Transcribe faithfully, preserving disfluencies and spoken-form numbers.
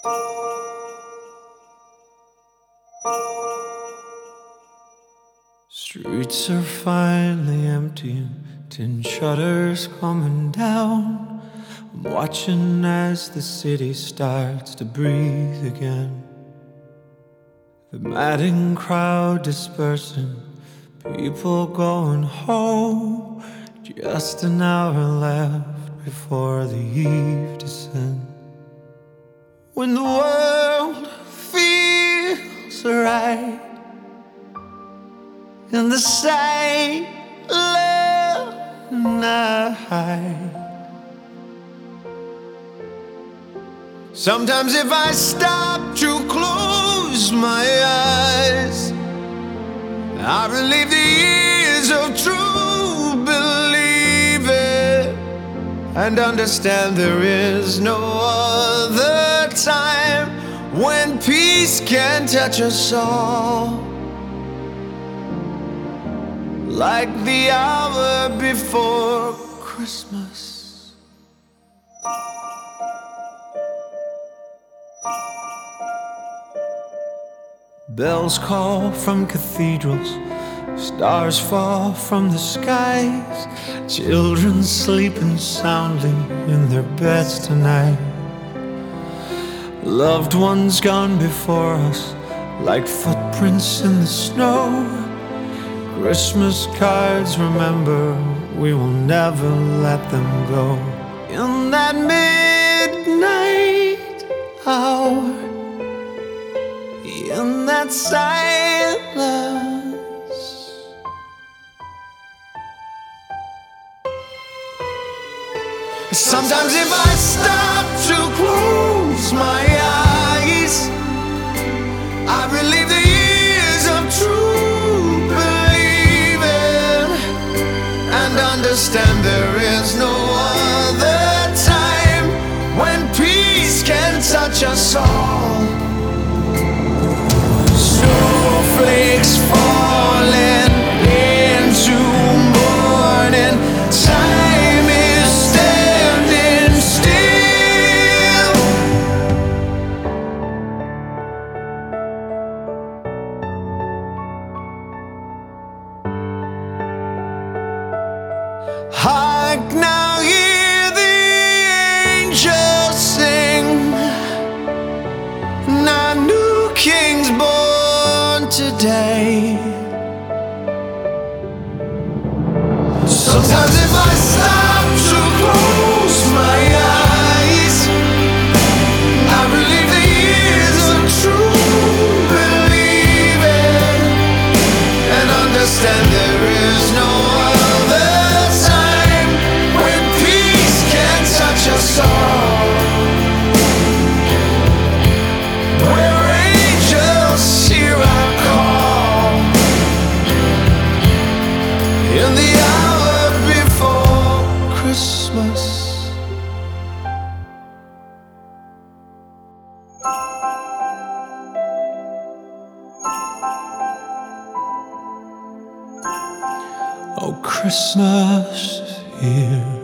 Streets are finally emptying, tin shutters coming down. I'm watching as the city starts to breathe again. The madding crowd dispersing, people going home. Just an hour left before the eve descends. When the world feels right in the silent night, sometimes if I stop to close my eyes, I relive the years of true believing and understand there is no other time when peace can touch us all, like the hour before Christmas. Bells call from cathedrals, stars fall from the skies, children sleeping soundly in their beds tonight. Loved ones gone before us, like footprints in the snow. Christmas cards, remember, we will never let them go. In that midnight hour, in that silence, sometimes if I stop to close my eyes, I relive the years of true believing and understand there is no other time when peace can touch us all. Snowflakes falling into morning, time is standing still. Hark now, hear the angels sing, now new king's born today. Sometimes if I stop to close my eyes, I relive the years of true believing and understand there is no other time when peace can touch us all, where angels hear our call in the hour before Christmas. Oh, Christmas is here.